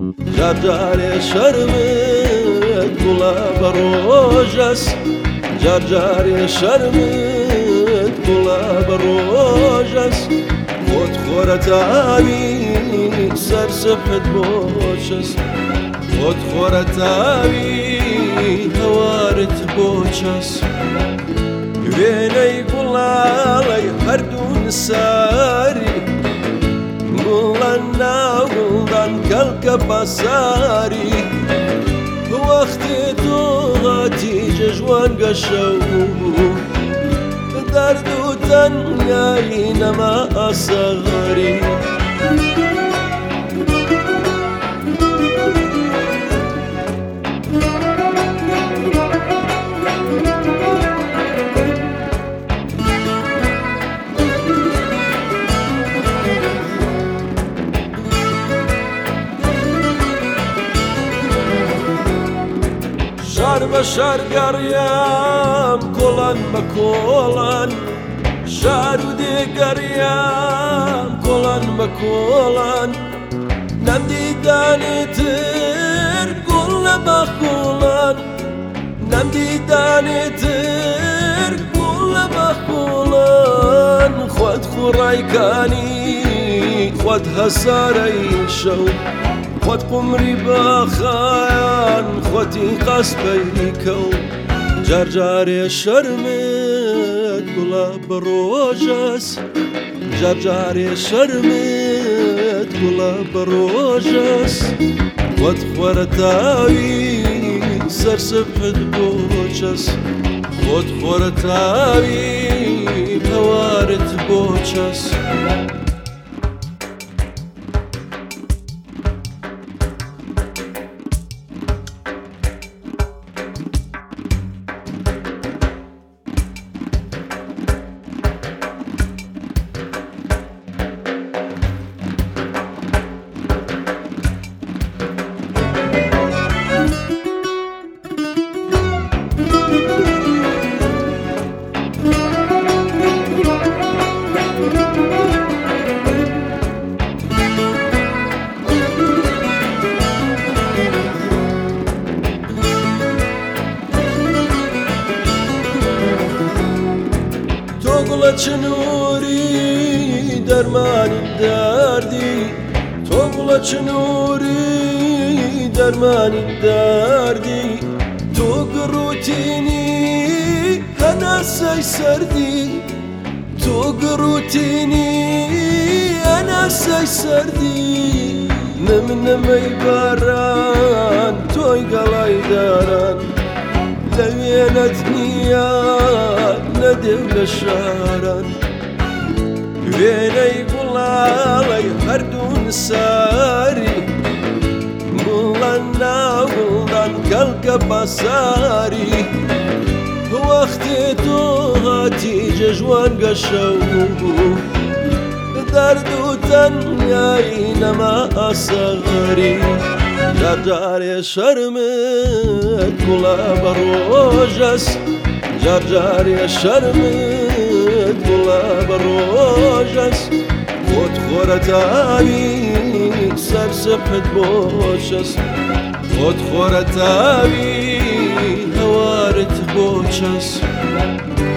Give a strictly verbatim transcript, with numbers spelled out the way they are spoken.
جارجارێ شەرمت گوڵە بە ڕۆژەس جارجارێ شەرمت گوڵە بە ڕۆژەس خۆت خۆرە تاوی سەر سەبحت بۆ چەست خۆت خۆرە تاوی هەوارت بۆ چەست وێنەی گوڵاڵەی هەردوو نساری گوڵە ناو گوڵدان کەڵکە پاساری وەختێ تۆ هاتیجە ژوانگە شەو دەرد و تەنیایی نەما ئاسەغاری شار بە شار گەڕیام کۆڵان بە کۆڵان شار و دێگەڕیام کۆڵان بە کۆڵان نەمدیدانێتر گوڵ لە بەخۆڵان نەمدیدانێتر گوڵ لە بەخۆڵان خۆت خوڕایکانی خۆت هەسارەی شەو خۆت قومری باخان خۆتی قەسبەی کەو جارجارێ شەرمت گوڵە بە ڕۆژەس جارجارێ شەرمت گوڵە بە ڕۆژەس خۆت خۆرە تاوی سەر سەبحت بۆ چەست خۆت خۆرە تاوی هەوارت بۆ چەست گوڵە چنووری دەرمانی دەردی تۆ گوڵە چنووری دەرمانی دەردی تۆ گڕوتینی هەناسەی سەردی تۆ گڕوتینی هەناسەی سەردی نەمنەمەی باران تۆی گەڵای داران لەوێنەت نییە نەدێو لە شاران وێنەی گوڵاڵەی هەردوو نساری گوڵە ناو گوڵدان کەڵکە پاساری وەختێ تۆ هاتیجە ژوانگە شەو دەرد و تەنیایی نەما ئاسەغاری جارجارێ شەرمت گوڵە بە ڕۆژەس جارجارێ شەرمت گوڵە بە ڕۆژەس خۆت خۆرە تاوی سەر سەبحت بۆ چەست خۆت خۆرە تاوی هەوارت بۆ چەست